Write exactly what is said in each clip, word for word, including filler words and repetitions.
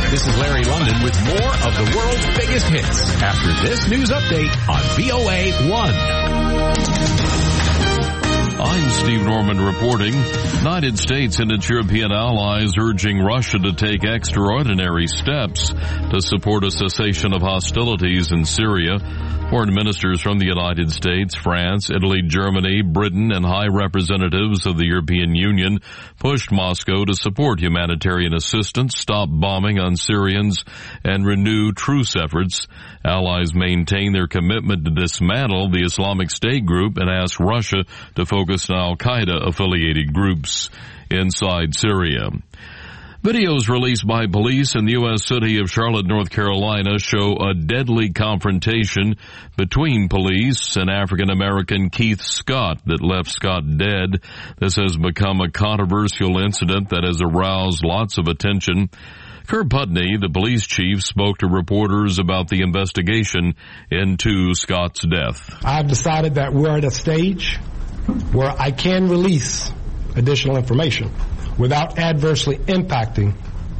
This is Larry London with more of the world's biggest hits after this news update on V O A one. I'm Steve Norman reporting. United States and its European allies urging Russia to take extraordinary steps to support a cessation of hostilities in Syria. Foreign ministers from the United States, France, Italy, Germany, Britain, and high representatives of the European Union pushed Moscow to support humanitarian assistance, stop bombing on Syrians, and renew truce efforts. Allies maintain their commitment to dismantle the Islamic State group and ask Russia to focus on al-Qaeda-affiliated groups inside Syria. Videos released by police in the U S city of Charlotte, North Carolina show a deadly confrontation between police and African-American Keith Scott that left Scott dead. This has become a controversial incident that has aroused lots of attention. Kerr Putney, the police chief, spoke to reporters about the investigation into Scott's death. I've decided that we're at a stage where I can release additional information without adversely impacting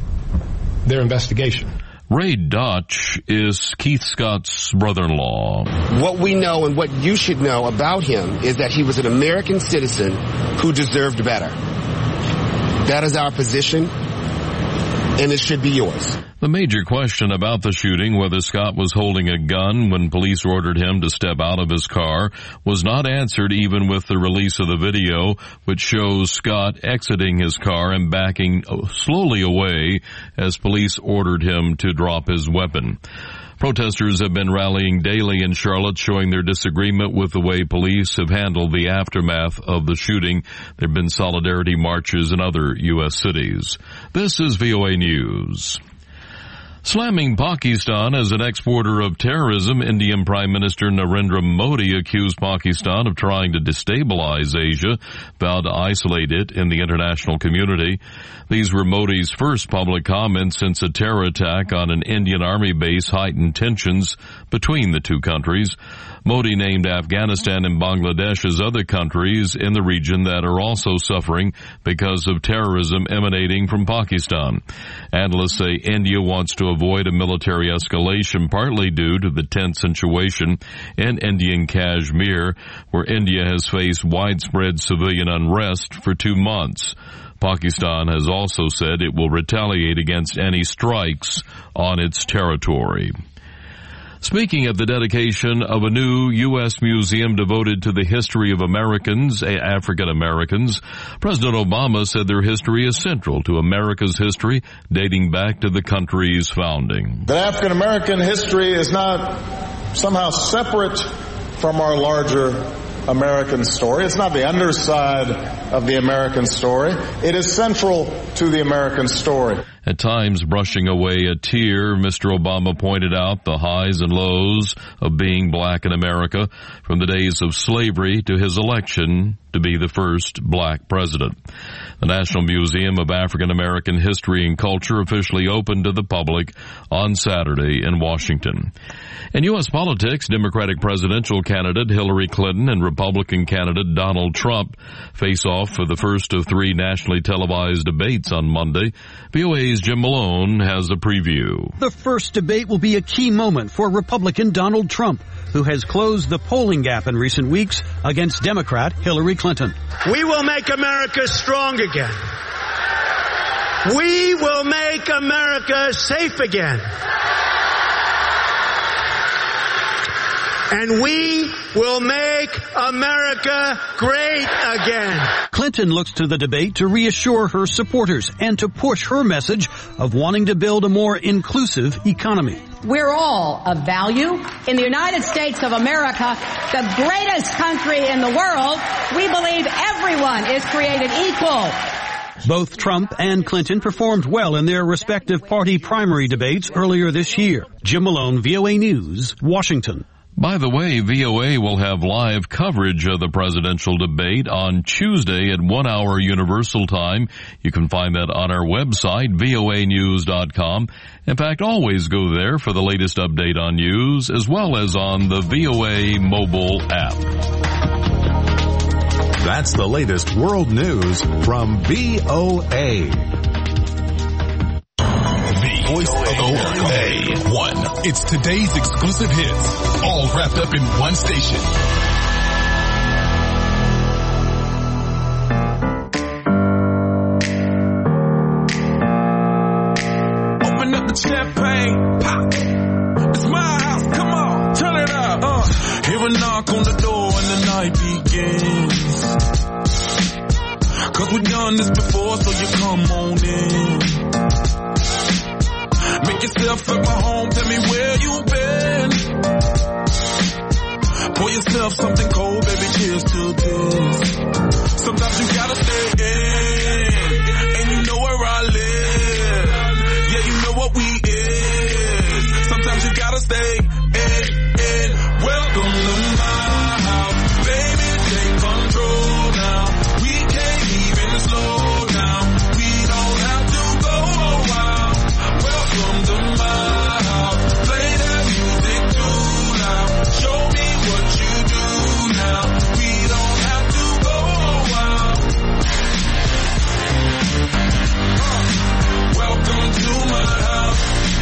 their investigation. Ray Dutch is Keith Scott's brother-in-law. What we know and what you should know about him is that he was an American citizen who deserved better. That is our position, and it should be yours. The major question about the shooting, whether Scott was holding a gun when police ordered him to step out of his car, was not answered even with the release of the video, which shows Scott exiting his car and backing slowly away as police ordered him to drop his weapon. Protesters have been rallying daily in Charlotte, showing their disagreement with the way police have handled the aftermath of the shooting. There have been solidarity marches in other U S cities. This is V O A News. Slamming Pakistan as an exporter of terrorism, Indian Prime Minister Narendra Modi accused Pakistan of trying to destabilize Asia, vowed to isolate it in the international community. These were Modi's first public comments since a terror attack on an Indian Army base heightened tensions between the two countries. Modi named Afghanistan and Bangladesh as other countries in the region that are also suffering because of terrorism emanating from Pakistan. Analysts say India wants to avoid a military escalation, partly due to the tense situation in Indian Kashmir, where India has faced widespread civilian unrest for two months. Pakistan has also said it will retaliate against any strikes on its territory. Speaking of the dedication of a new U S museum devoted to the history of Americans, African Americans, President Obama said their history is central to America's history dating back to the country's founding. That African American history is not somehow separate from our larger American story. It's not the underside of the American story. It is central to the American story. At times brushing away a tear, Mister Obama pointed out the highs and lows of being black in America, from the days of slavery to his election to be the first black president. The National Museum of African American History and Culture officially opened to the public on Saturday in Washington. In U S politics, Democratic presidential candidate Hillary Clinton and Republican candidate Donald Trump face off for the first of three nationally televised debates on Monday. V O A's Jim Malone has a preview. The first debate will be a key moment for Republican Donald Trump, who has closed the polling gap in recent weeks against Democrat Hillary Clinton. We will make America strong again. We will make America safe again. And we will make America great again. Clinton looks to the debate to reassure her supporters and to push her message of wanting to build a more inclusive economy. We're all of value. In the United States of America, the greatest country in the world, we believe everyone is created equal. Both Trump and Clinton performed well in their respective party primary debates earlier this year. Jim Malone, V O A News, Washington. By the way, V O A will have live coverage of the presidential debate on Tuesday at one hour Universal Time. You can find that on our website, V O A news dot com. In fact, always go there for the latest update on news, as well as on the V O A mobile app. That's the latest world news from V O A. V voice of America. A one. It's today's exclusive hits, all wrapped up in one station. Open up the champagne, pop. It's my house, come on, turn it up. Uh, hear a knock on the door and the night begins. Cause we've done this before, so you come on in. Make yourself at my home, tell me where you've been. Pour yourself something cold, baby, cheers to this. Sometimes you gotta stay in, and you know where I live. Yeah, you know what we is. Sometimes you gotta stay in, in. Welcome to my house, baby, take control now. We can't even slow down. We don't have to go a while. Welcome to my house, play that music too loud. Show me what you do now. We don't have to go a while. Uh, welcome to my house.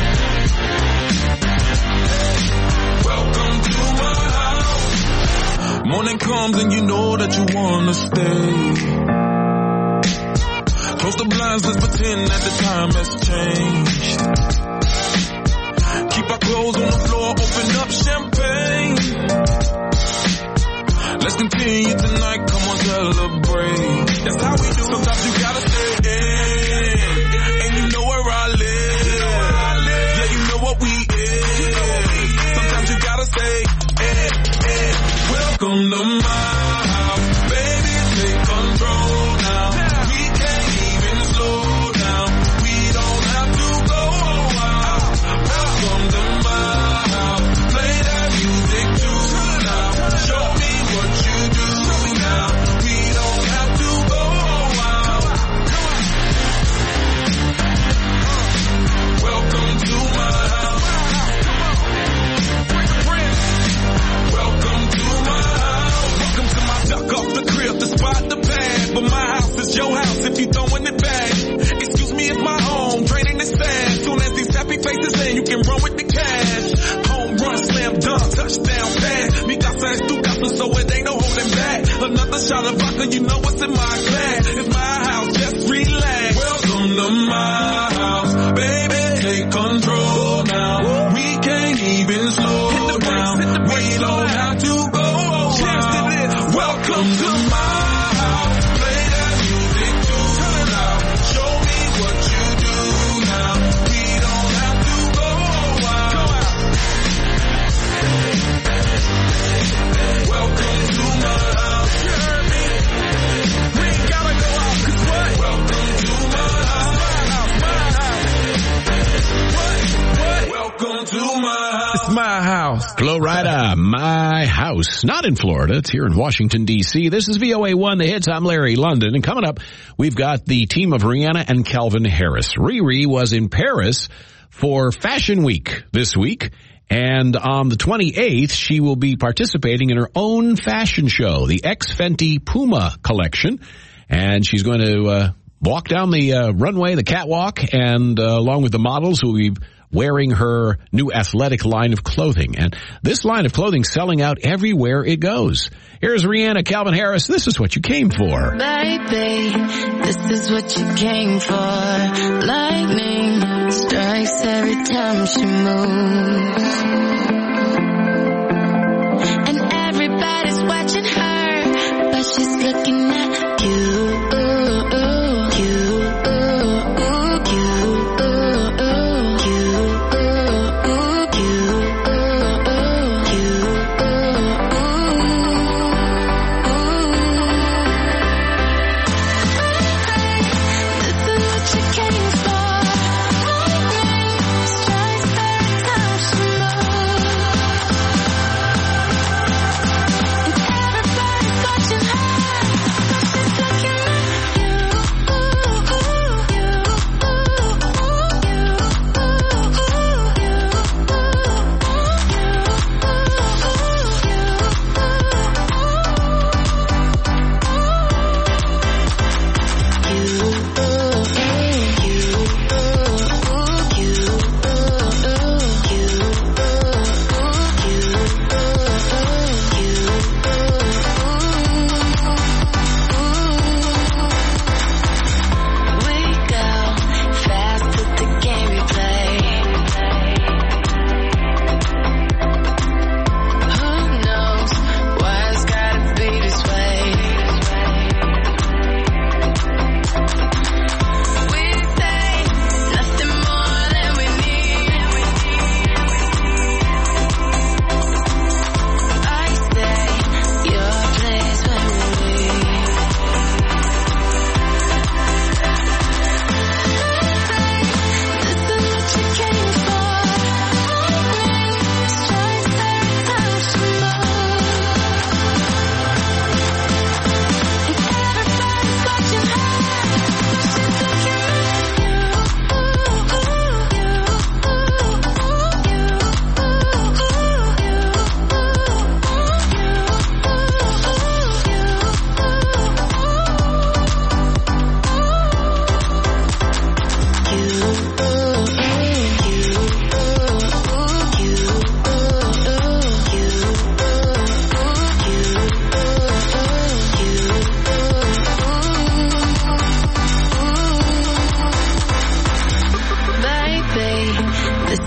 Welcome to my house. Morning comes and you know that you wanna stay. Close the blinds, let's pretend that the time has changed. Keep our clothes on the floor, open up champagne. Let's continue tonight, come on, celebrate. That's how we do. Sometimes you gotta stay in, and you know where I live. Yeah, you know what we is. Sometimes you gotta stay in, in. Welcome to my house, baby, take control now. We can't even slow down. We don't have to go a while. Welcome to my house, play that music too loud. Show me what you do now. We don't have to go a while. Welcome to my house. Welcome to my house. Welcome to my duck off the crib, the spot, the pad. But my house is your house if you throwing it back. Excuse me, it's my home, draining the sand. Soon as these happy faces in, you can run with the cash. Home run, slam dunk, touchdown pass. Mi casa es tu casa, so it ain't no holding back. Another shot of vodka, you know what's in my glass. It's my house, just relax. Welcome to my house, baby, take control now. We can't even slow down. We don't have to go a while. Welcome to my house, play that music too loud. Show me what you do now. We don't have to go a while. Welcome to my house. You heard me? We ain't gotta go out, 'cause what? Welcome to my house. My house, my house. What? What? Welcome to my house. It's my house. Flo Rida, My House. Not in Florida. It's here in Washington, D C. This is V O A one, The Hits. I'm Larry London. And coming up, we've got the team of Rihanna and Calvin Harris. Riri was in Paris for Fashion Week this week. And on the twenty-eighth, she will be participating in her own fashion show, the X Fenty Puma collection. And she's going to uh, walk down the uh, runway, the catwalk, and uh, along with the models who will be wearing her new athletic line of clothing. And this line of clothing selling out everywhere it goes. Here's Rihanna, Calvin Harris. This is what you came for. Baby, this is what you came for. Lightning strikes every time she moves. And everybody's watching her, but she's looking at you. Came for lightning strikes every time she moves.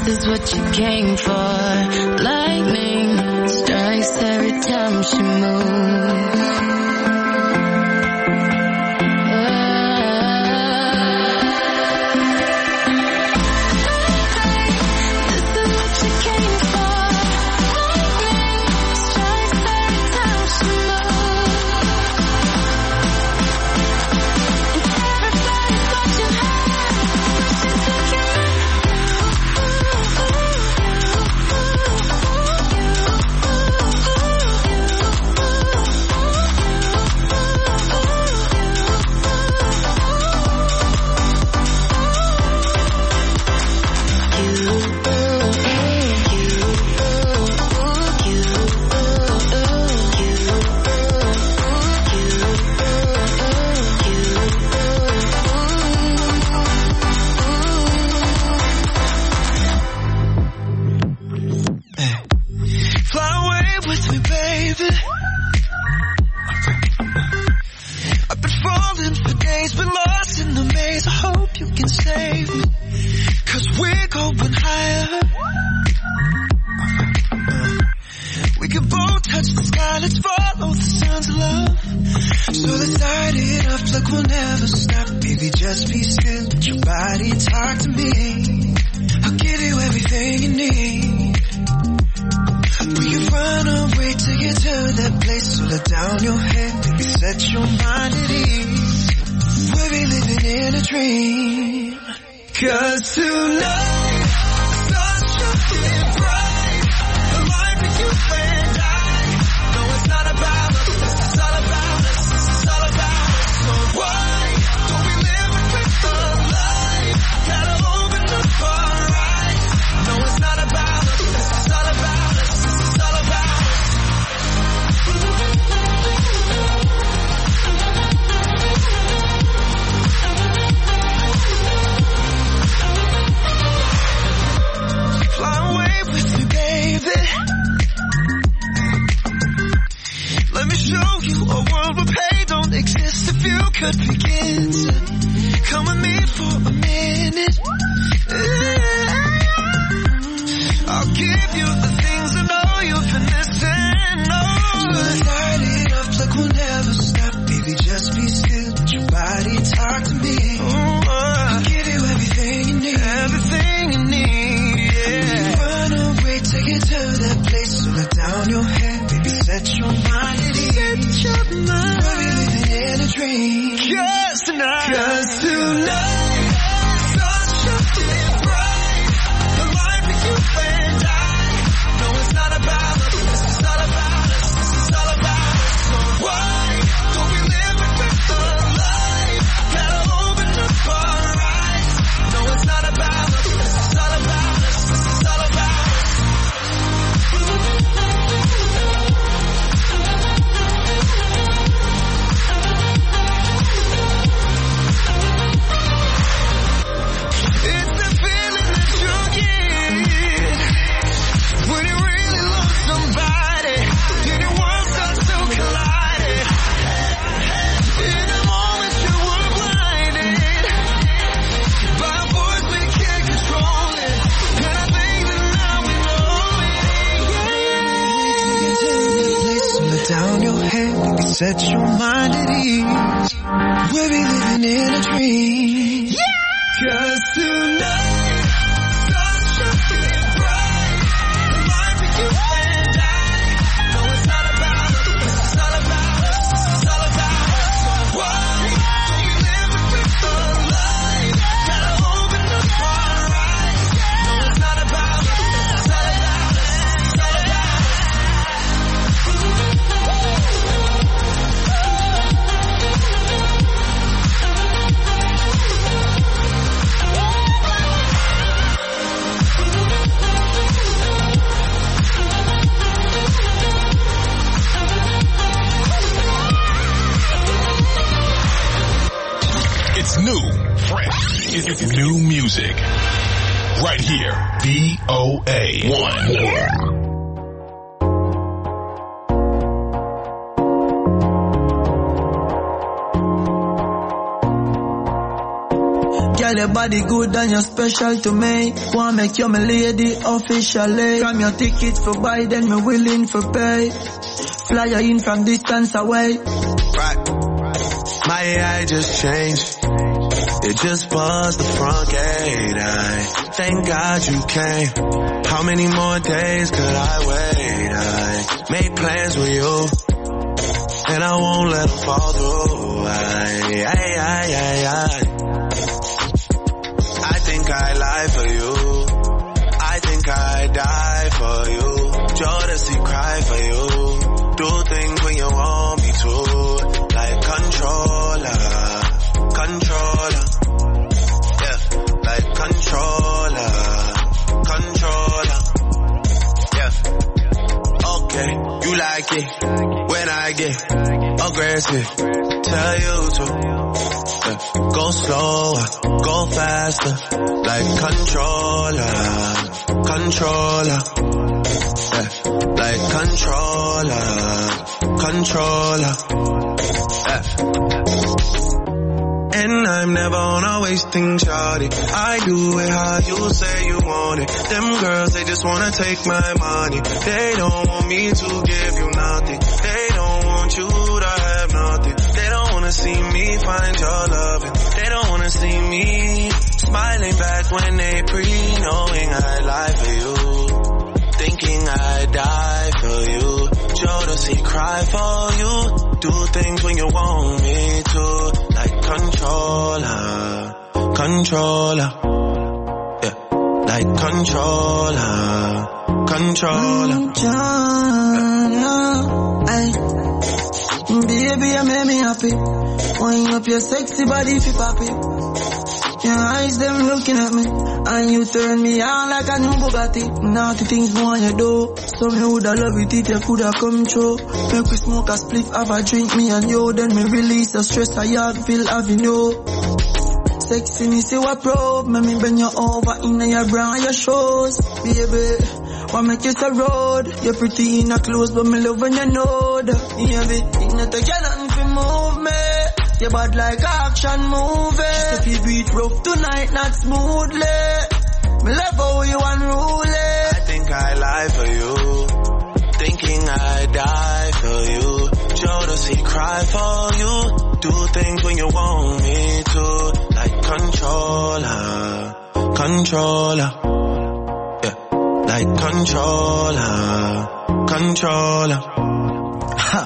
is what you came for. Lightning strikes every time she moves. Set your mind at ease. We'll be living in a dream. Yeah! 'Cause tonight, sunshine is bright. The life of you and I. No, it's not about us. It's all about us. It's all about us. So why don't we live a crystal life? Gotta open up our eyes. No, it's not about us. It's all about us. It's all about us. It's new, fresh, it's new music. Right here, V O A one. Yeah. Girl, your body good and you're special to me. Wanna make you my lady officially. From your ticket for buy, then me willing for pay. Fly you in from distance away. Right. My A I just changed. It just buzzed the front gate. I thank God you came. How many more days could I wait? I made plans with you, and I won't let them fall through. I, I, I, I, I. I think I lie for you. I think I die for you. Jodeci cry for you. Do things when you want me to. Like controller, controller. Yeah, like controller, controller. Yeah. Okay, you like it when I get aggressive. Tell you to. Yeah. Go slower, go faster, like controller, controller, yeah. Like controller, controller, yeah. And I'm never on a wasting shawty. I do it how you say you want it. Them girls, they just wanna take my money. They don't want me to give you nothing. They don't want you to have nothing. They don't wanna see me find your loving. They don't wanna see me smiling back when they pre-knowing I lie for you. Thinking I die for you. Jodeci cry for you. Do things when you want me to. Like controller, controller. Yeah, like controller, controller. Hey, baby, you make me happy. Wind up your sexy body if you pop it. Your eyes, them looking at me. And you turn me on like a new Bugatti. Naughty things more you do. So me woulda love it if you coulda come true. Make we smoke a spliff, have a drink, me and you. Then me release the stress I have, feel having you. Sexy, me see what probe. Me me bend you over in your bra and your shoes. Baby, what make you so road? You're pretty in a clothes, but me love when you know that. Baby, it not take you nothing to move me. You bad like action movie. If you beat rough tonight, not smoothly. Me love how you unruly. I think I lie for you. Thinking I die for you. Jodeci cry for you. Do things when you want me to. Like controller, controller. Yeah, like controller, controller. Ha.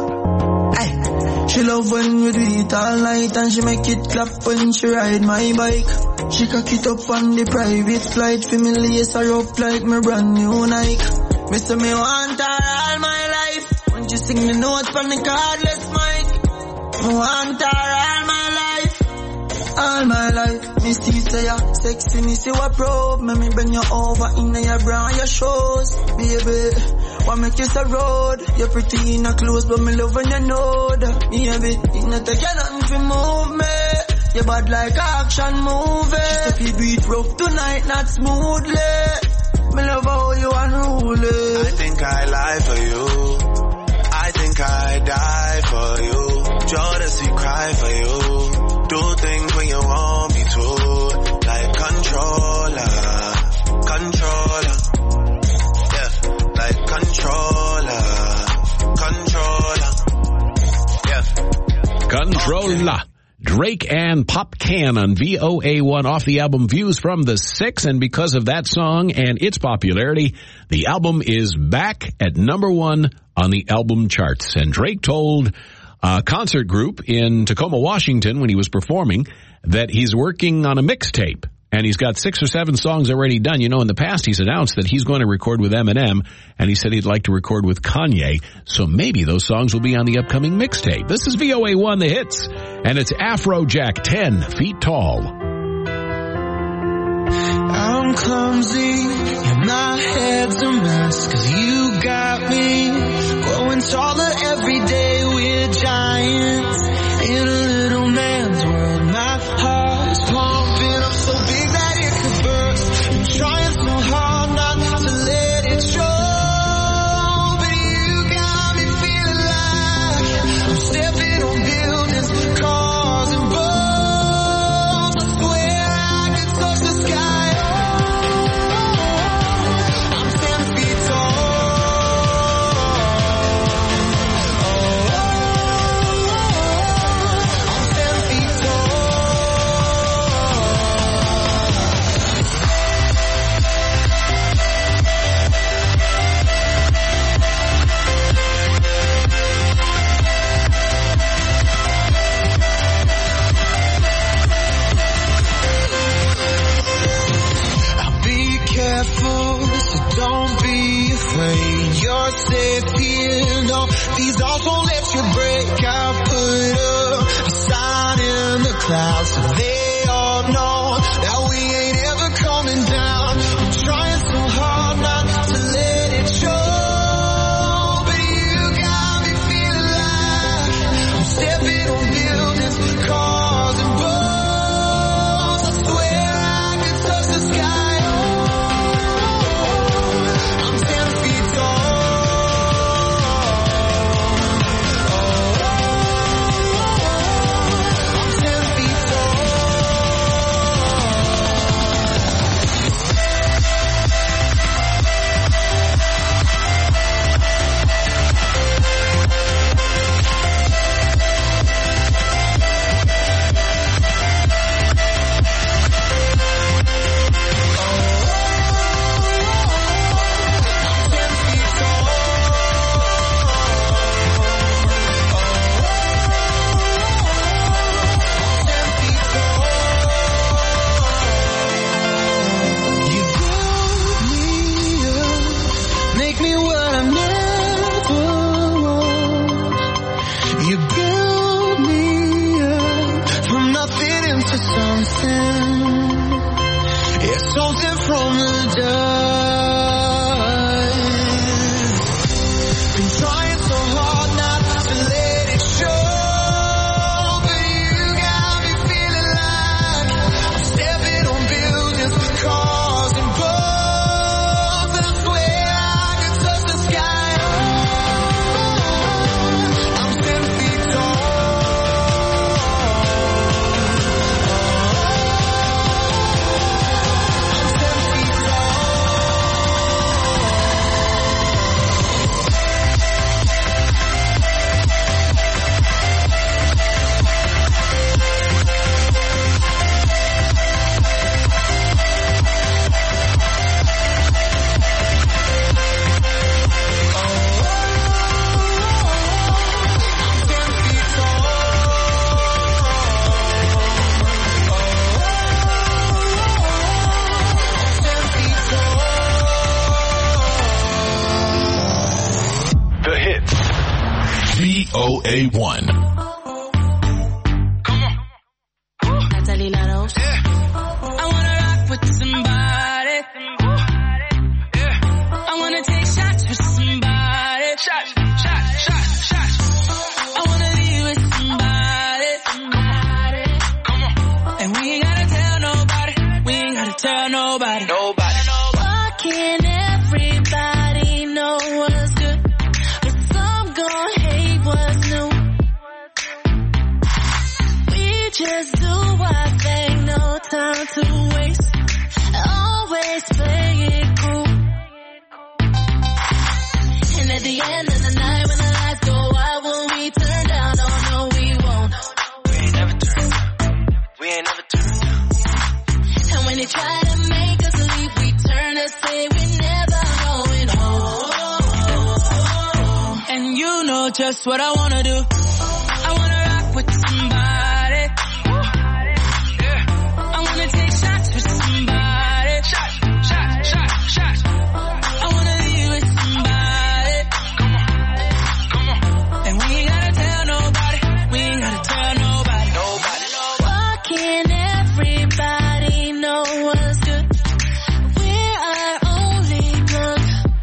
Hey. She love when we do it all night, and she make it clap when she ride my bike. She cock it up on the private flight, for me lace her up like my brand new Nike. Me say me want her all my life. When you sing the notes from the cardless mic, me want her all my life, all my life. Me see say ya sexy, me see what probe. Me me bring you over in your bra and your shoes, baby. What make you so road? You're pretty in a clothes, but me love when you know that. Baby, it not take you nothing to move me. You bad like action movie. If you beat rough tonight, not smoothly. Me love how you unruly. I think I lie for you. I think I die for you. Jodeci cry for you. Do things when you want me to. Like controller, controller. Yeah, like controller, controller. Yeah. Controller. Drake and Popcan on V O A one off the album Views from the Six, and because of that song and its popularity, the album is back at number one on the album charts. And Drake told a concert group in Tacoma, Washington, when he was performing, that he's working on a mixtape. And he's got six or seven songs already done. You know, in the past, he's announced that he's going to record with Eminem, and he said he'd like to record with Kanye. So maybe those songs will be on the upcoming mixtape. This is V O A one, The Hits, and it's Afrojack, ten feet tall. I'm clumsy, and my head's a mess, 'cause you got me growing taller every day. We're giants in a little man's world. My heart is pumping up so big that it could burst. I'm trying so hard not to let it show, but you got me feeling like I'm stepping on buildings, cars and boats. I swear plane. You're safe here. No, these walls won't let you break. I've put up a sign in the clouds so they all know that we ain't ever coming down. I'm trying so hard not to let it show, but you got me feeling like I'm stepping on buildings, cars and boats. I swear I could touch the sky. I'm ten feet tall. I'm ten feet tall. You build me up, make me what I never was. You build me up from nothing into something. Yeah, something from the dust. Been trying so hard not to let it show, but you got me feeling like I'm stepping on buildings, cars and boats. And I swear I could touch the sky. I'm ten feet tall. I'm ten feet tall. The hits. V O A one. Natalie Laros. I wanna rock with somebody. I wanna take shots with somebody. Shots, shots, shots, shots. I wanna be with somebody. Come on. And we ain't gotta tell nobody. We ain't gotta tell nobody. Nobody. Why can't everybody know what's good, but some gon' hate what's new? We just do our thing, no time to waste. Always play it cool. And at the end of the night, when the lights go out, will we turn down? Oh no, we won't. We ain't never turned down. We ain't never turned down. And when they try to make us leave, we turn and say we're never going home. And you know just what I wanna do. I wanna rock with somebody. I wanna take shots with somebody. Shots, shots, shots, shots. I wanna be with somebody. Come on, come on. And we ain't gotta tell nobody. We ain't gotta tell nobody. Nobody. Why can't everybody know what's good? We're our only plug.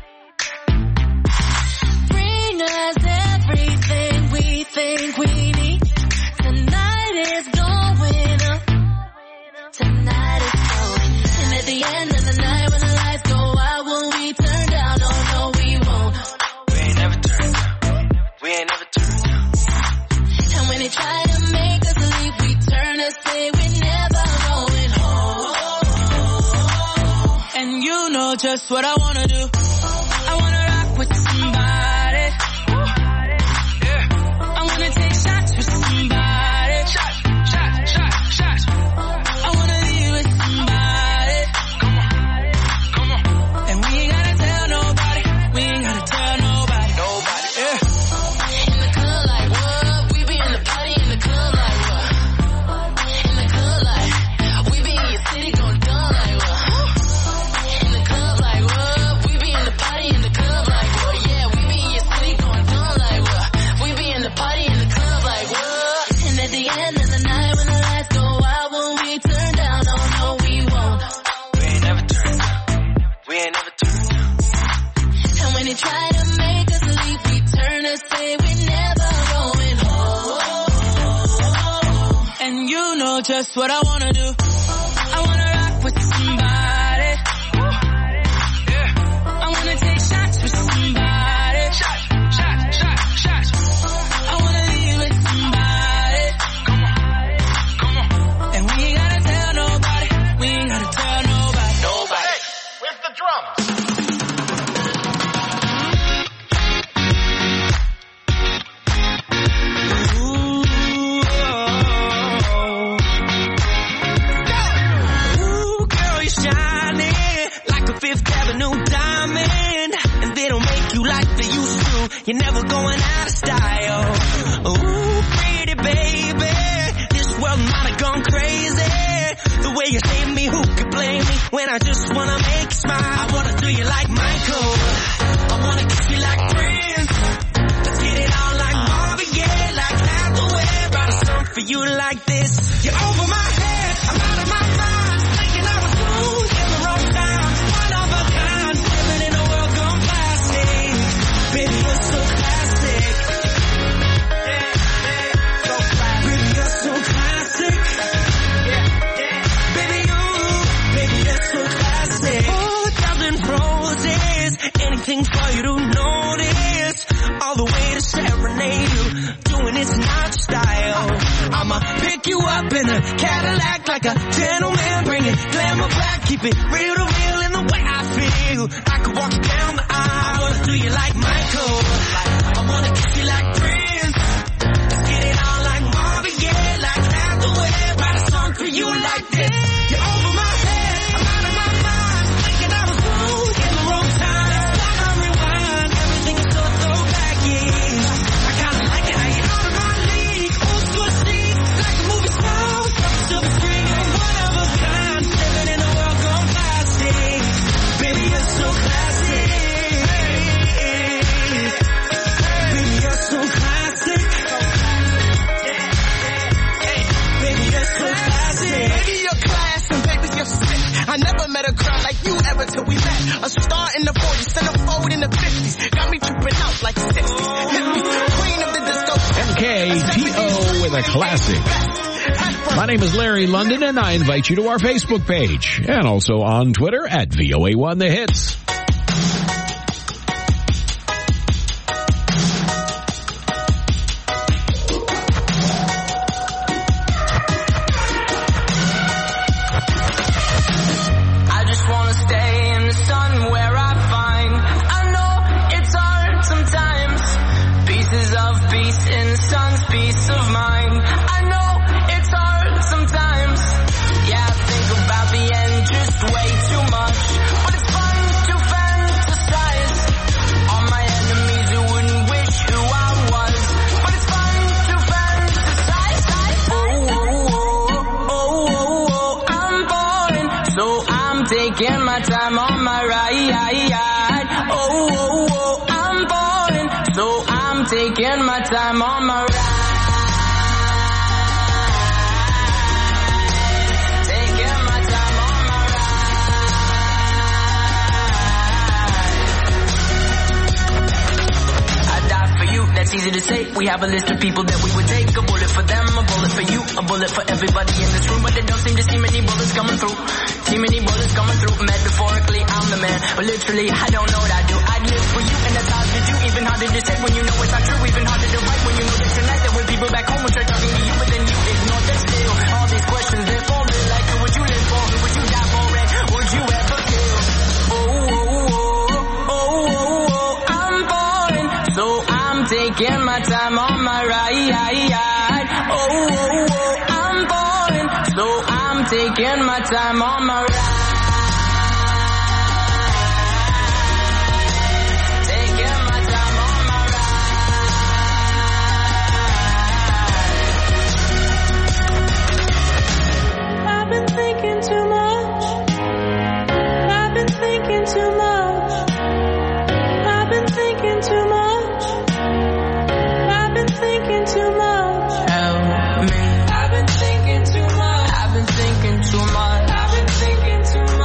Bring us everything we think we need. Tonight is going up. Tonight is going. And at the end of the night, when the lights go out, will we turn down? Oh no, we won't. We ain't never turned down. We ain't never turned down. And when they try to make us leave, we turn and say we're never going home. And you know just what I wanna do. I wanna rock with somebody. I wanna take shots with somebody. Shots, shots, shots, shots. I wanna be with somebody. Come on, come on. And we ain't gotta tell nobody. We ain't gotta tell nobody. Nobody. Yeah. In the club like what? We be in the party in the club like what? In the club like we be in your city going dumb like what? In the club like what? We be in the just what I wanna do. I wanna rock with somebody. Yeah. I wanna take shots with somebody. Shots, shots, shots, shots. I wanna leave with somebody. Come on, come on. And we ain't gotta tell nobody. We ain't gotta tell nobody. Nobody. Hey, where's the drums? You're never going out of style. Ooh, pretty baby, this world might have gone crazy. The way you save me, who could blame me? When I just wanna make you smile. I wanna do you like Michael. I wanna kiss you like Prince. Let's get it on like Marvin Gaye, like Hathaway. Write a song for you like this. You're over my head, I'm out of my mind. Thinking I was cool in the wrong time. One of a kind, living in a world gone plastic. Baby, you're so classic. Yeah, yeah, so classic. Baby, you're so classic. Yeah, yeah. Baby, you, baby, you're so classic. Oh, a thousand roses, anything for you to notice. All the way to serenade you, doing it's not your style. I'ma pick you up in a Cadillac like a gentleman, bring it glamour back, keep it real to real in the way I feel. I could walk you down the aisle. I wanna do you like Michael. I wanna kiss you like Prince. Let's get it on like Marvin Gaye, like Hathaway. Write a song for you like this. You're over my head, I'm out of my mind. Thinking I was cool in the wrong time. Let's start on rewind. Everything is so throwbacky. I kinda like it how you're out of my league. Old school chic, like a movie star. Silver screen, one of a kind. Living in a world gone plastic. Baby, you're so classic. Baby, you're so classic. Baby, you're so classic. Baby, you're class and baby, you're sick. I never met a girl like you ever till we met. A star in the forties, centerfold in the fifties. Got me tripping out like sixties. Hit me, queen of the disco. M K T O with a classic. My name is Larry London, and I invite you to our Facebook page and also on Twitter at V O A one The Hits. I just wanna stay in the sun where I find. I know it's hard sometimes. Pieces of peace in the sun's peace of mind. I know it's hard sometimes. Yeah, I think about the end just way too much. But it's fun to fantasize. All my enemies who wouldn't wish who I was. But it's fun to fantasize. Oh, oh, oh, oh, oh, oh, I'm boring. So I'm taking my time on my ride. Oh, oh, oh, I'm boring. So I'm taking my time on my ride. Taking my time on my ride. I die for you, that's easy to say. We have a list of people that we would take. A bullet for them, a bullet for you, a bullet for everybody in this room. But there don't seem to see many bullets coming through. See many bullets coming through. Metaphorically, I'm the man. But literally, I don't know what I do. I'd live for you, and that's hard to do. Even harder to say when you know it's not true. Even harder to write when you know that tonight there were people back home who tried talking to you, but then you ignore them still. All these questions, they're for real. Like, who would you live for? Who would you die for? And would you ever kill? Oh, oh, oh, oh, oh, oh, I'm boring. So I'm taking my time on my ride. Oh, oh, oh, I'm boring. So I'm taking my time on my ride. Taking my time on my ride. I've been thinking too much. I've been thinking too much. I've been thinking too much. I've been thinking too much. Help me. I've been thinking too much. I've been thinking too much. I've been thinking too much.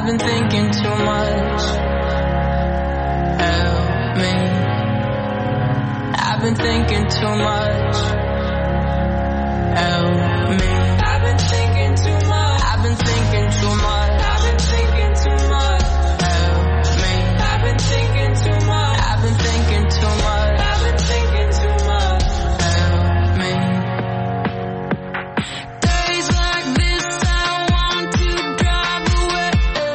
been thinking too much. Help me. I've been thinking too much. Help me. I've been thinking too much. I've been thinking too much. I've been thinking too much. Help me. I've been thinking too much. I've been thinking too much. I've been thinking too much. Help me. Days like this, I want to drive away.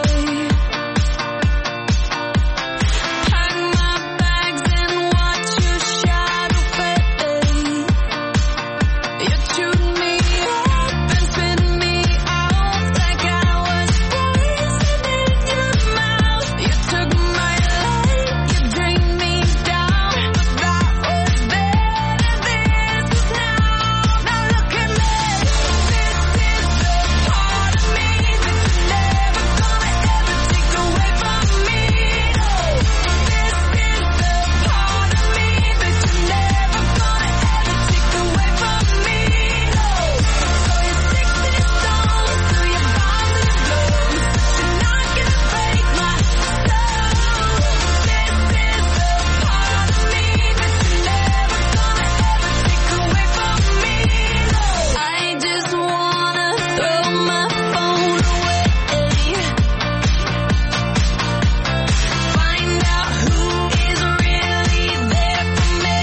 Pack my bags and watch your shadow fade. You chewed me up and spit me out like I was poison in your mouth. You took my life, you drained me down, but that was then and this is now. Now look at me. This is the part of me that you're never gonna ever take away from me. No, this is the part of me that you're never gonna ever take away from me. No, so you're sticks and your stones, through your bombs and your blows, but you're not gonna break my soul. This is the part of me that you're never gonna ever take away from me. No, I just wanna throw my phone away. Find out who is really there for me.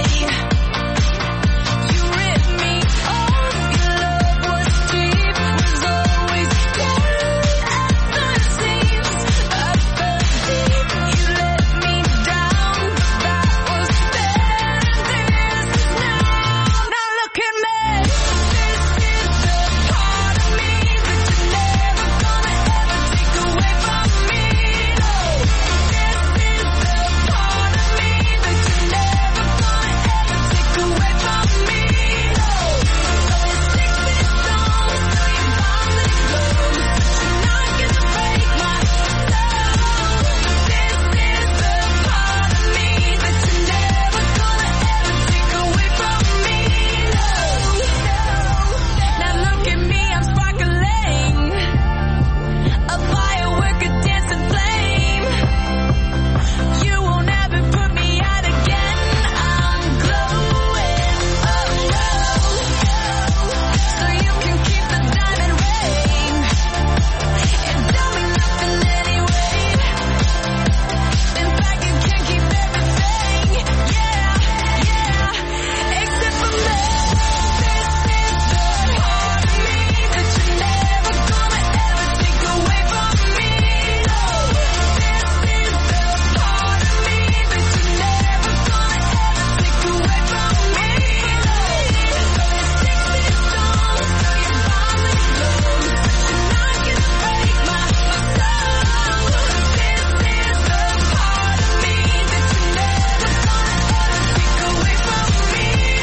You ripped me off, your love was cheap, was always good after it seems. I fell deep, you let me down, but that was then and this is now. Now look at me. This is the part of me that you're never gonna ever take away from me. No, this is the part of me that you're never gonna ever take away from me. No, so your sticks and your stones, through your bombs and your blows, but you're not gonna break my soul. This is the part of me that you're never gonna ever take away from me. No, no. Now look at me, I'm sparkling, a firework, a dancing flame. You won't ever put me out again. I'm glowing, oh no. So you can keep the diamond ring. It don't mean nothing anyway. In fact, you can keep everything. Yeah, yeah, except for me. This is the part of me that you're never gonna ever take away from me. No, this is the part of me that you're never gonna ever take away from me. No, so your sticks and your stones, through your bombs and your blows, but you're not gonna break my soul. This is the part of me that you're never gonna ever take away from me.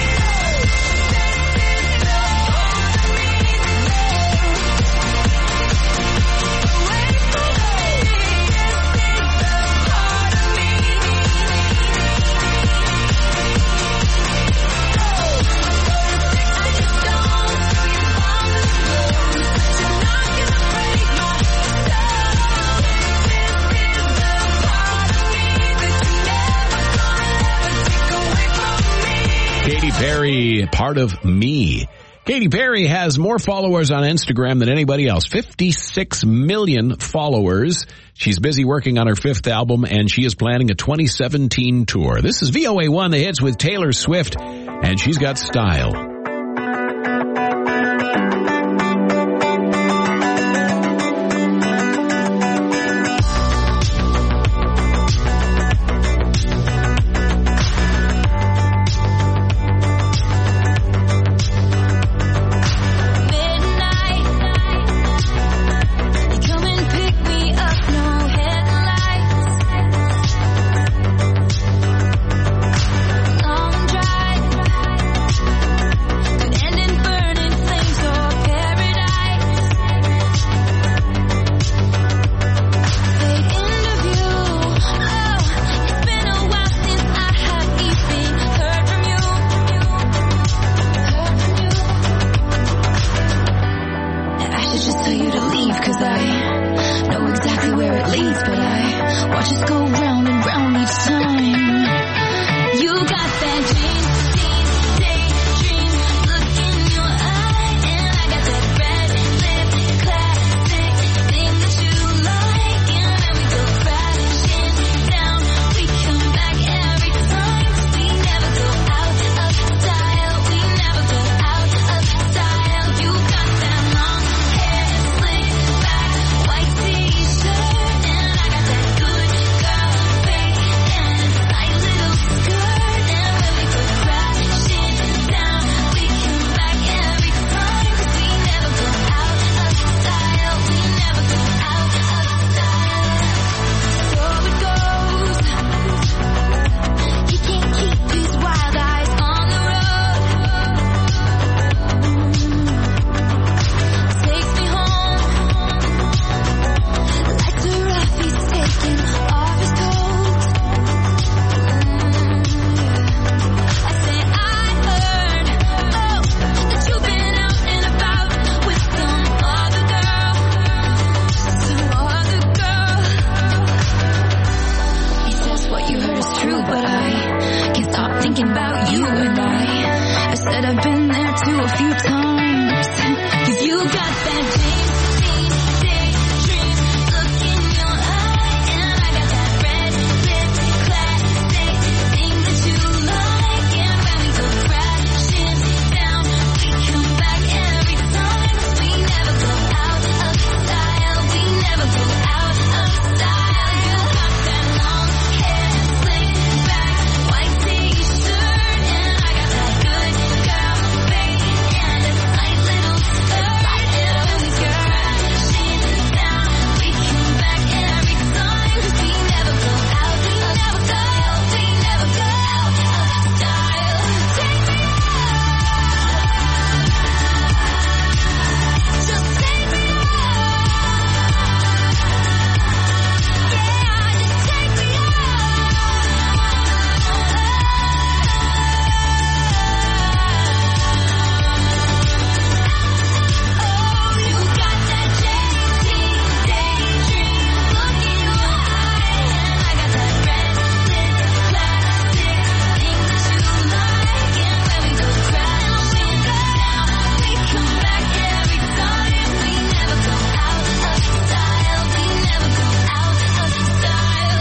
Katy Perry, part of me. Katy Perry has more followers on Instagram than anybody else. fifty-six million followers. She's busy working on her fifth album, and she is planning a twenty seventeen tour. This is V O A one, The Hits with Taylor Swift, and she's got style. Midnight, you come and pick me up, no headlights. Long drive, could end in burning flames or paradise. Fake interview, oh, it's been a while since I have even heard from you. Heard from you. I should just tell you to leave, cause I know exactly Watch us go round and round each time. You got that dream, dream, daydream look in your eye, and I got that red lip classic thing that you like, and when we go crashing down, we come back every time. We never go out of style, we never go out of style. You got that long hair, slick back, white t-shirt, and I got that good girl face and a tight little skirt. And when we go crashing down, we come back every time. 'Cause we never go out of style, we never go out of style. So it goes. He can't keep his wild eyes on the road. Takes me home. Lights are off, he's taking off his coat. I say I heard, oh, that you've been out and about with some other girl, some other girl. He says what you heard is true, but I can't stop thinking about you and I. I said I've been there too a few times. 'Cause you got that dream, dream, daydream look in your eye, and I got that red lip classic thing that you like, and when we go crashing down, we come back every time. We never go out of style, we never go out of style. You got that long hair, slick back, white t-shirt, and I got that good girl face and a tight little skirt. And when we go crashing down, we come back every time. 'Cause we never go out, we never go out, we never go out of style. Take me out, just take me out. Yeah, just take me out. Oh, you got that daydream, daydream look in your eye, and I got that red lip classic thing that you like, and when we go crashing down, we come back every time. We never go out of style, we never go out of style.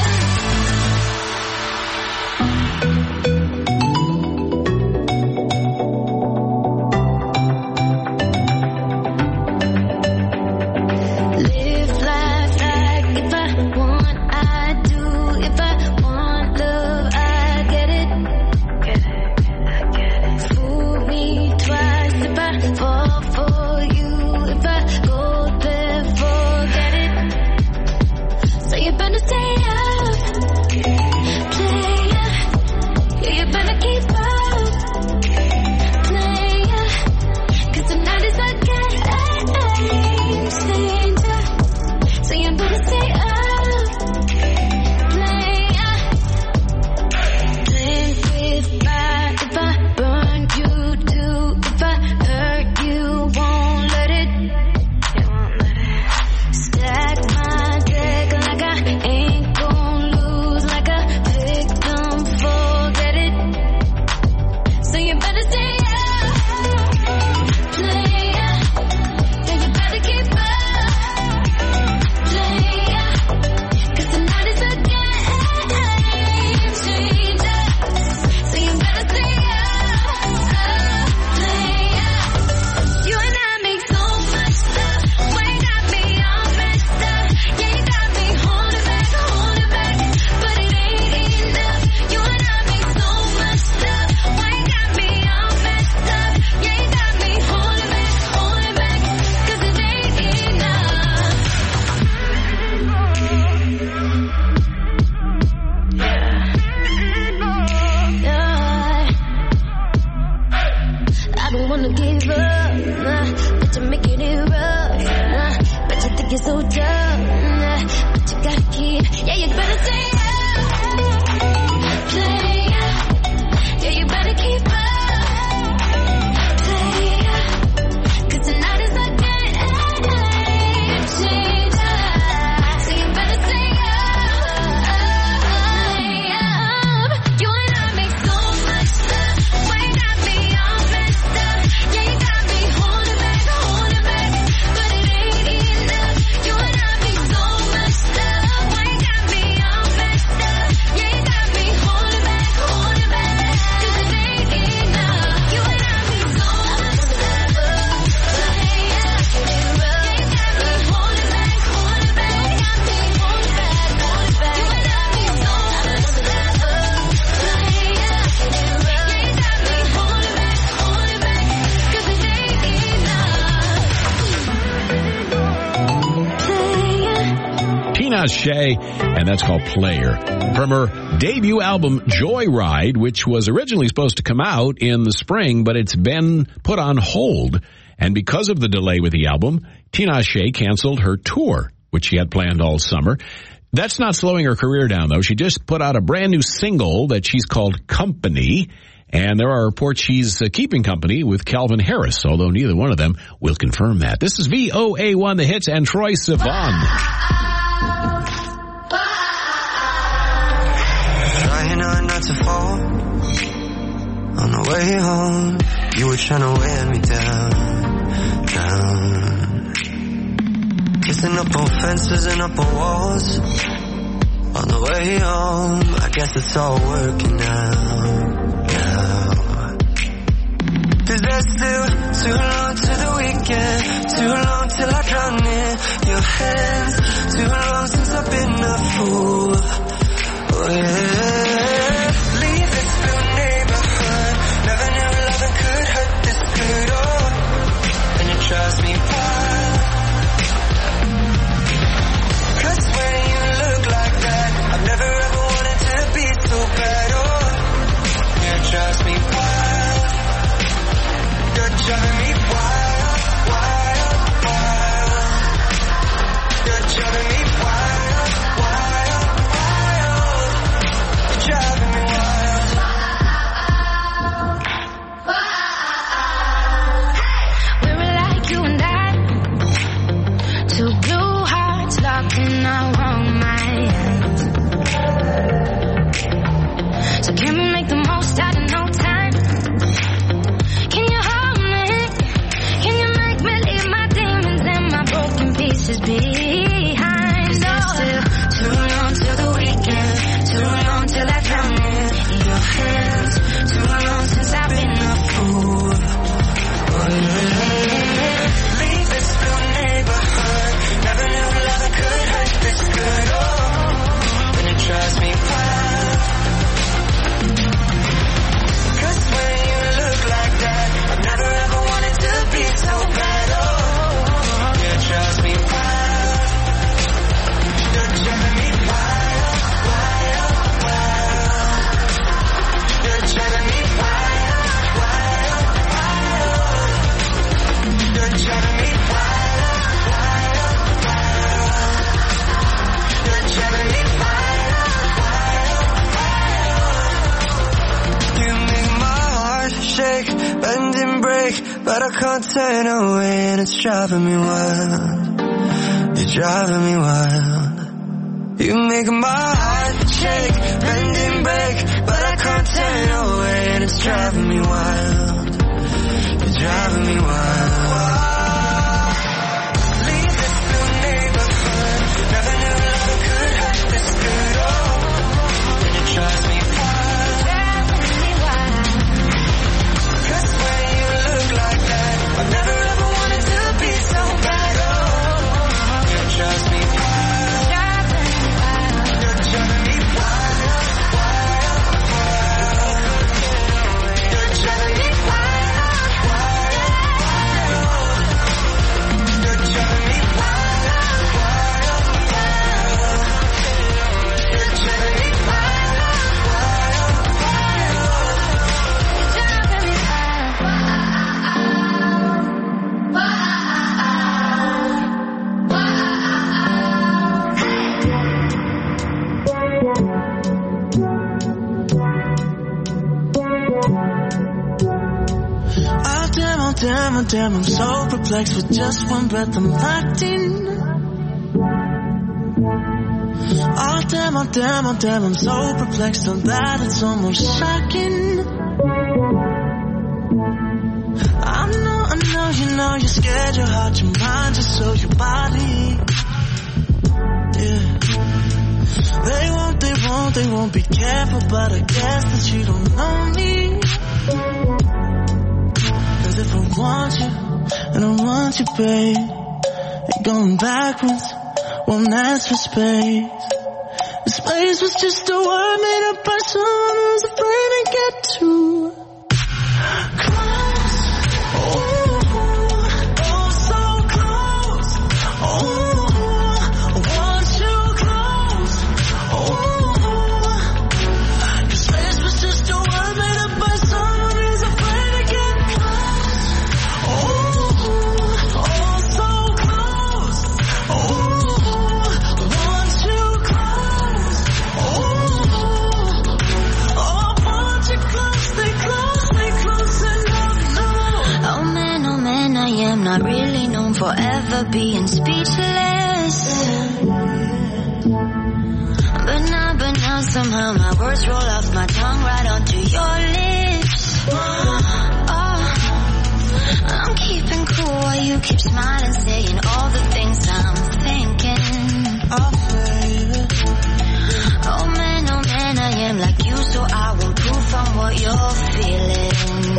Live life like if I want, I do. If I want love, I get it. Fool me twice if I fall for you. If I go there, forget it. So you better stay up, player. Yeah, you better keep up, player. 'Cause tonight is a game changer. So you better stay up, player. Playing with fire. If I burn you too, if I hurt you, won't let it. Stack my deck like I ain't gon' lose, like a victim, forget it. So you better stay up, player. Yeah, you better keep up, player. 'Cause tonight is a game changer. So you better stay up, player. You and I make so much stuff. Way got me all messed up. Yeah, you got me holding back, holding back, but it ain't enough. You and I make so much stuff. Way got me all messed up. Yeah, you got me holding back, holding back, 'cause it ain't enough. Yeah. I don't wanna give up, nah, but you're making it rough, nah, but you think you're so dumb, nah, but you gotta keep, yeah, you better stay up, player. Yeah, you better keep up, player. 'Cause tonight is a game changer. So you better stay up, Tinashe, and that's called Player. From her debut album, Joyride, which was originally supposed to come out in the spring, but it's been put on hold. And because of the delay with the album, Tinashe canceled her tour, which she had planned all summer. That's not slowing her career down, though. She just put out a brand new single that she's called Company. And there are reports she's uh, keeping company with Calvin Harris, although neither one of them will confirm that. This is V O A one, The Hits, and Troye Sivan. Trying hard not to fall. On the way home, you were trying to wear me down, down. Kissing up on fences and up on walls. On the way home, I guess it's all working out. Cause there's still too long to the weekend, too long till I drown in your hands, too long since I've been a fool. Oh yeah. Leave this blue neighborhood, never knew loving could hurt this good. Oh, and it drives me wild. Cause when you look like that, I've never ever wanted to be so bad. Oh, yeah, it drives me wild. You're driving me wild, wild, wild. You're driving me wild, wild, wild. You're driving me wild. We were like you and I, two blue hearts locked in our wrong minds. So can we make the most out of no time? Pieces behind. No. Still too long till the weekend, too long till I drown in your hands, too long since I've been a fool. Oh, yeah. Leave this blue neighborhood, never knew love could hurt this good. Oh, and it drives me wild. Cause when you look like that, I've never ever wanted to be so bad. Oh, it drives me wild. You're driving me wild, wild, wild. You're driving me wild, wild, wild. You're driving me wild, wild, wild. You're driving me wild, wild, wild. You make my heart shake, bend and break, but I can't turn away, and it's driving me wild. You're driving me wild. You make my heart shake, bend and break, but I can't turn away, and it's driving me wild. You're driving me wild. Leave this blue neighborhood, never knew love could hurt this good. Oh, and it drives me wild. Driving me wild. Cause when you look like that, I've never ever wanted to be so bad. Oh, it drives me wild. You're driving me wild, wild, wild. You're driving me wild, wild, wild. You're driving me wild, wild, wild. You're driving me wild, wild, wild. You're driving me Oh damn, oh damn, oh damn, I'm so perplexed with just one breath I'm locked in. Oh damn, oh damn, oh damn, I'm so perplexed on that it's almost shocking. I know, I know, you know, you're scared, your heart, your mind, just so your body. Yeah. They won't, they won't, they won't be careful, but I guess that you don't know me. Cause if I want you, and I want you, babe, ain't going backwards, won't ask for space. The space was just a word made up by someone who's afraid to get too close. Oh, oh, so close. Oh, I want you close. forever being speechless. But now, but now somehow my words roll off my tongue right onto your lips. Oh, I'm keeping cool while you keep smiling, saying all the things I'm thinking. Oh, oh man, oh man, I am like you, so I won't proof on what you're feeling.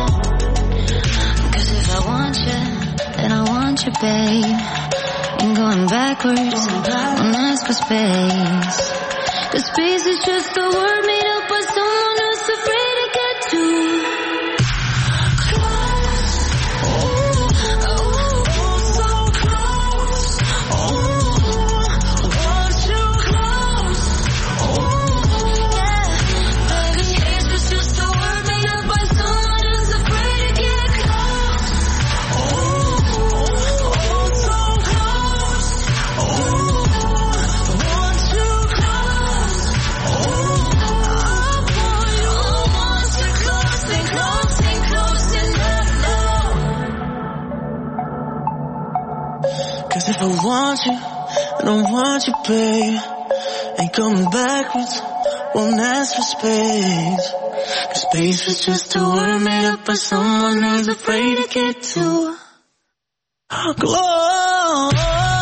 Cause if I want you, then I want you, babe. And going backwards, don't ask for space. Cause space is just a word made up by someone who's afraid to get too close. Oh, oh, oh, so close. Oh, want you close. Oh, yeah. Cause space is just a word made up by someone who's afraid to get close. Oh, oh, so close. Oh, want you close. Cause if I want you, I don't want you, babe. Ain't coming backwards, won't ask for space. Cause space is just a word made up by someone who's afraid to get too close.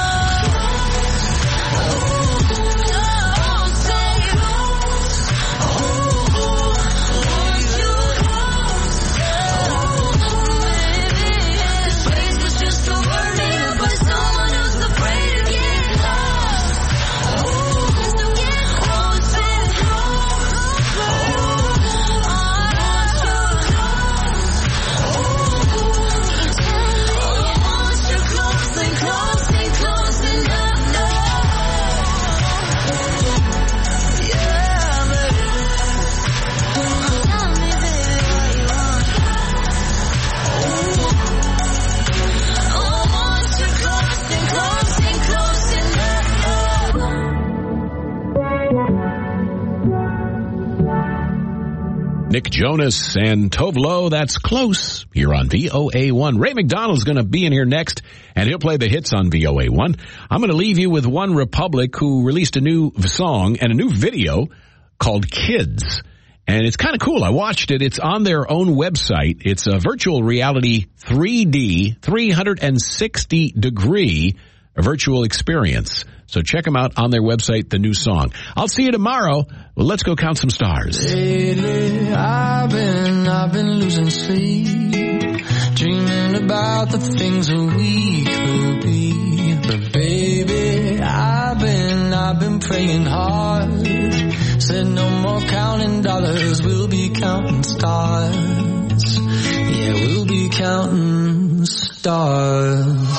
Nick Jonas and Tove Lo, that's Close, here on V O A one. Ray McDonald's going to be in here next, and he'll play the hits on V O A one. I'm going to leave you with One Republic, who released a new song and a new video called Kids. And it's kind of cool. I watched it. It's on their own website. It's a virtual reality three D, three sixty degree virtual experience. So check them out on their website, the new song. I'll see you tomorrow. Well, let's go count some stars. Lately, I've been, I've been losing sleep, dreaming about the things that we could be. But baby, I've been, I've been praying hard. Said no more counting dollars, we'll be counting stars. Yeah, we'll be counting stars.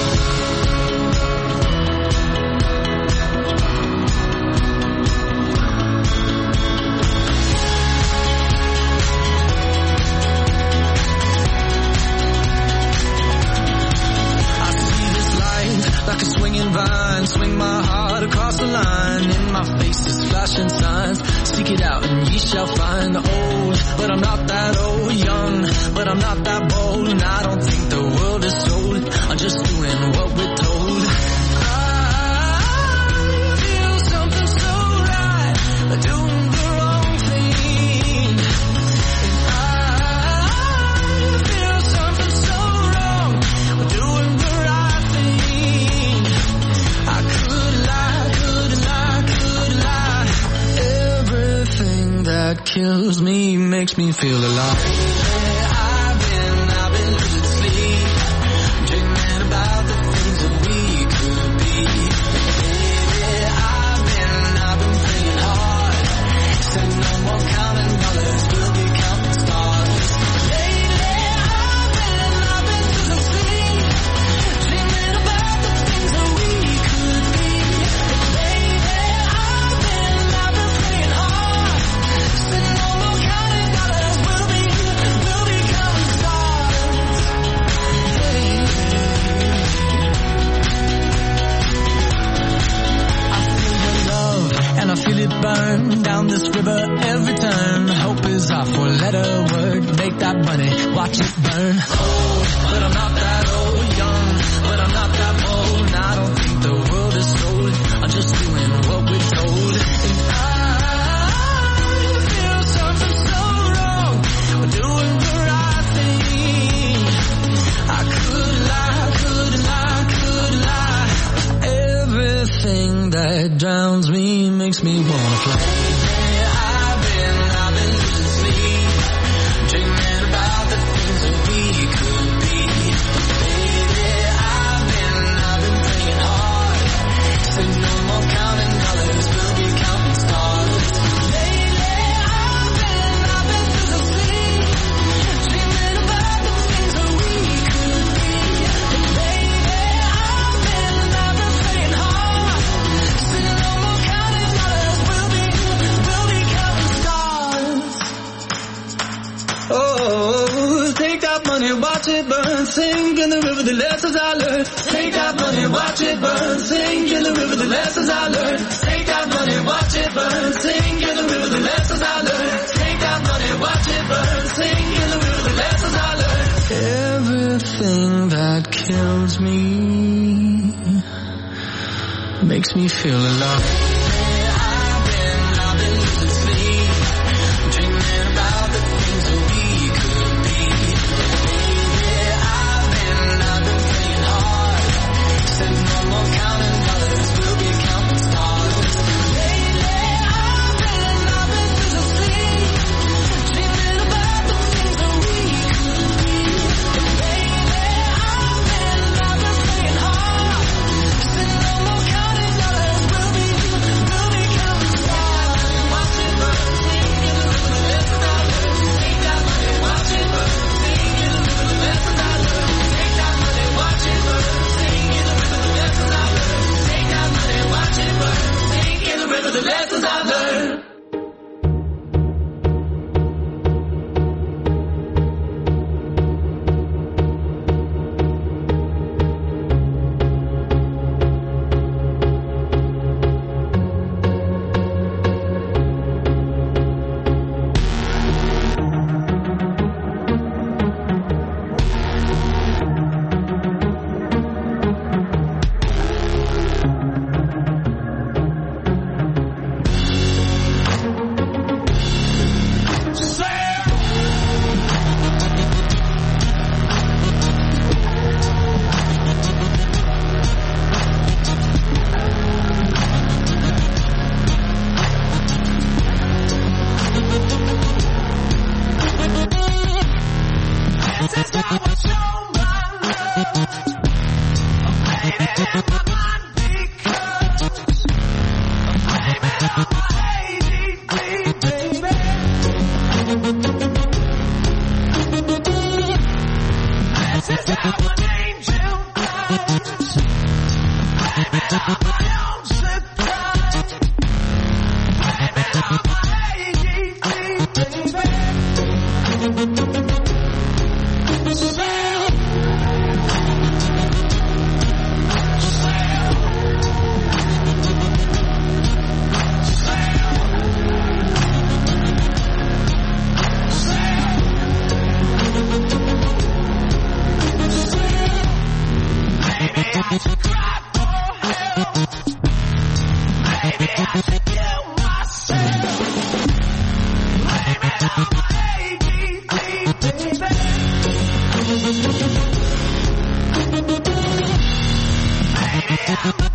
Like a swinging vine, swing my heart across the line. In my face is flashing signs. Seek it out and ye shall find. Old, but I'm not that old. Young, but I'm not that bold. And I don't think the world is sold. I'm just doing what we're told. I feel something so right, doing the wrong thing. And I feel something so wrong, doing the right thing. I could lie, could lie, could lie. Everything that kills me makes me feel alive. I've been, I've been losing sleep, dreaming about the things that we could be. Baby, I've been, I've been praying hard. Said no more counting dollars, we'll be counting stars. Lately, I've been, I've been losing sleep, dreaming about the things that we could be. Baby, I've been, I've been praying hard. Said no more counting dollars, we'll be, we'll be counting stars. I feel the love and I feel it burn down this river every turn. Hope is our four-letter word. Make that money, watch it burn. Old, but I'm not that old. Young, but I'm Everything that drowns me makes me wanna fly. I've been, I've been losing sleep, dreaming about the things that we could be. Baby, I've been, I've been praying hard. Say no more counting dollars, we'll be counting stars. Lately, I've been, I've been losing sleep, dreaming about the things that we could be. Baby, I've been, I've been praying hard. Say no more counting dollars, we'll be, we'll be counting stars. Oh, take that money, watch it burn, sing in the river the lessons I learned. Take that money, watch it burn, sing in the river the lessons I learned. Take that money, watch it burn, sing in the river the lessons I learned. Take that money, watch it burn, sing in the river the lessons I learned. Everything that kills me makes me feel alive. I've been, I've been losing sleep, dreaming about the things that we could be. Baby, I've been, I've been praying hard. Said no more counting dollars, we'll be counting stars. Lately, I've been, I've been losing sleep, dreaming about the things that we could be. Baby, I've been, I've been praying hard. Said no more counting dollars, we'll be, we'll be counting stars. Watch it burn, sing in the river the lessons I learned. Take that money, watch it burn, sing in the river the lessons I learned. Take that money, watch it burn, sing in the river the lessons I learned. Take that money, watch it burn, sing in the river the lessons I learned. Baby,